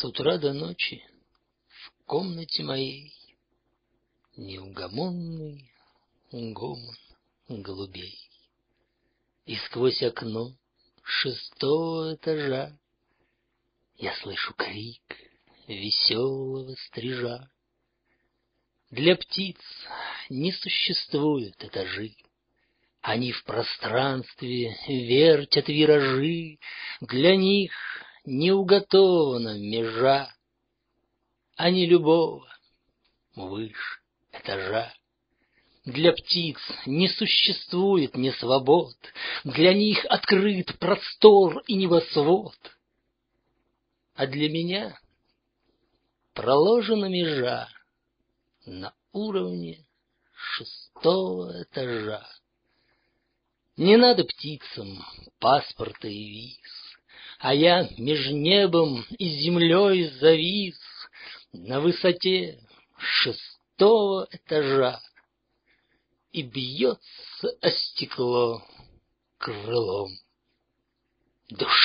С утра до ночи в комнате моей неугомонный гомон голубей. И сквозь окно 6-го этажа я слышу крик веселого стрижа. Для птиц не существует этажи, они в пространстве вертят виражи, для них не уготована межа, они любого выше этажа. Для птиц не существует несвобод, для них открыт простор и небосвод. А для меня проложена межа на уровне 6-го этажа. Не надо птицам паспорта и виз, а я меж небом и землей завис на высоте 6-го этажа. И бьется о стекло крылом душа.